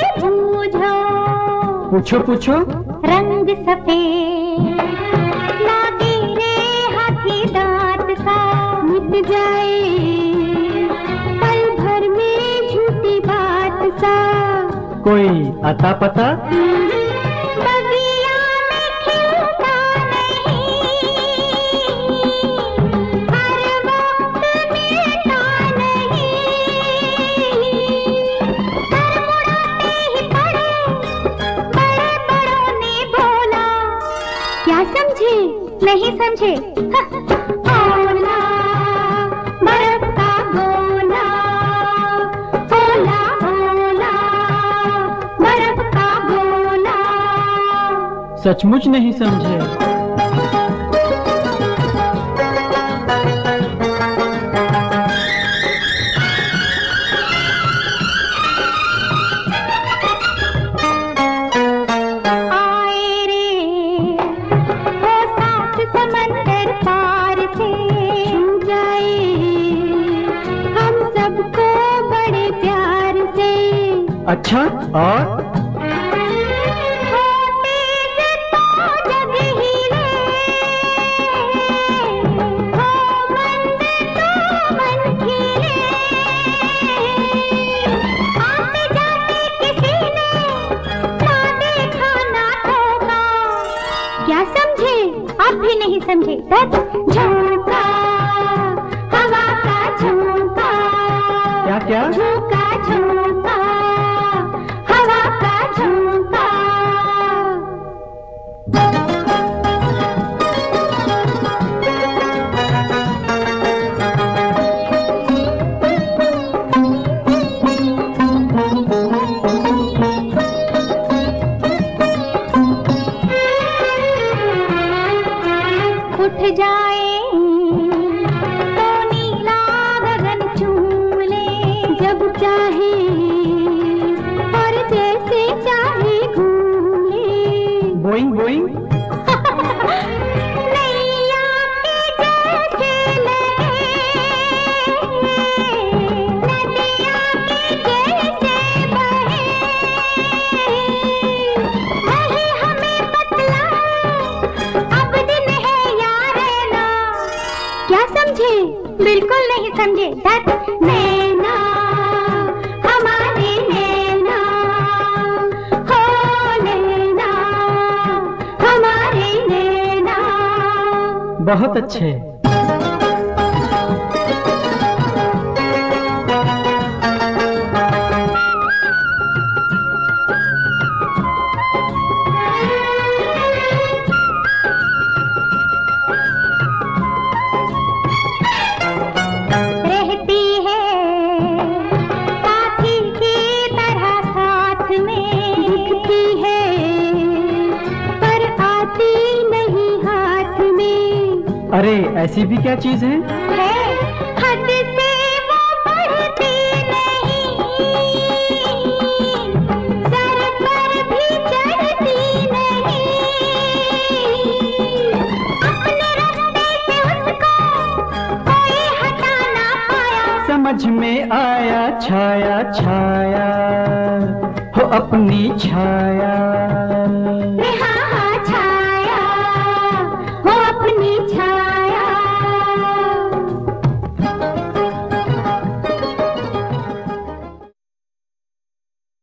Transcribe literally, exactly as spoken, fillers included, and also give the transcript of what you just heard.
बूझो। पूछो पूछो। रंग सफेद लागे रे हाथी दांत सा, मिट जाए पल भर में झूठी बात सा। कोई अता पता? क्या समझे? नहीं समझे? ओला बर्फ का गोला, ओला ओला बर्फ का गोला। सचमुच नहीं समझे। अच्छा और? क्या समझे? आप भी नहीं समझे? झोंका हवा का झोंका। क्या क्या? झोंका झोंका हवा का झोंका। उठ जाए तो नीला गगन चूम ले, जब चाहे और जैसे चाहे घूम ले। Boeing Boeing. नैया के जैसे लगे, नदिया के जैसे बहे, वही हमें बतलाए अब दिन है यार ना। क्या समझे? बिल्कुल नहीं समझे। नैना हमारे नैना, हो नैना हमारे नैना। बहुत अच्छे। रहती है साथी की तरह साथ में, दिखती है पर आती नहीं हाथ में। अरे ऐसी भी क्या चीज है? है हद से वो बढ़ती नहीं, सर पर भी चढ़ती नहीं। अपने रास्ते से उसको कोई हटा ना पाया। समझ में आया छाया छाया हो अपनी छाया।